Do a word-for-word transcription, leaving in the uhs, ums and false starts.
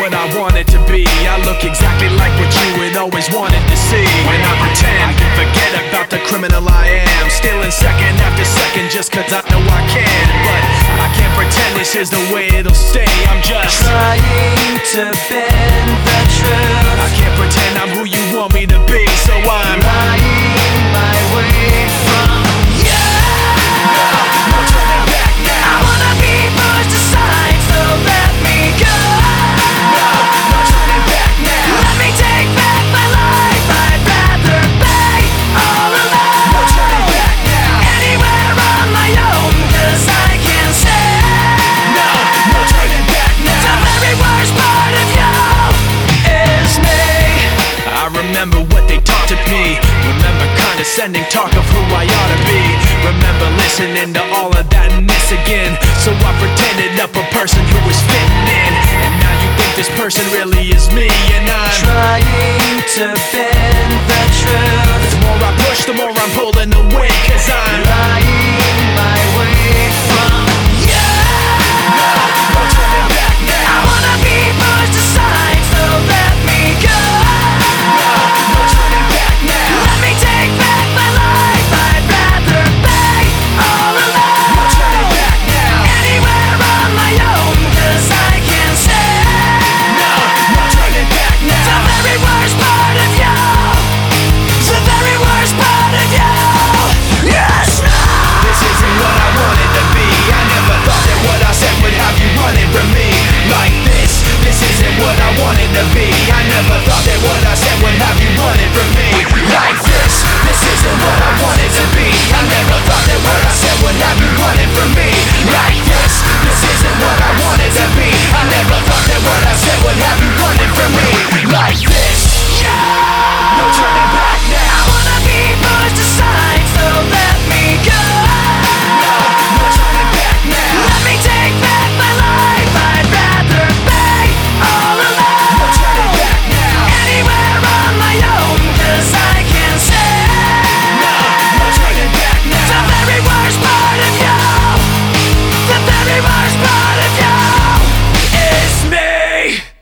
what I wanted to be. I look exactly like what you had always wanted to see. When I pretend I can forget about the criminal I am, stealing second after second just cause I know I can. But I can't pretend this is the way it'll stay. I'm just trying to bend the truth. I can't pretend I'm who you want me to be, so I'm lying my way from you. No turning back now. I wanna be pushed aside, so let me go. No, no turning back now. Let me take back my life. I'd rather be all alone. No turning back now. Anywhere on my own, cause I can say No, no turning back now. the very worst part of you is me. I remember what they taught to me. Remember condescending talk of who I ought to be. Remember listening to all of that and this again. So I pretended up a person who was fitting in. And now you think this person really is me. And I'm trying to bend the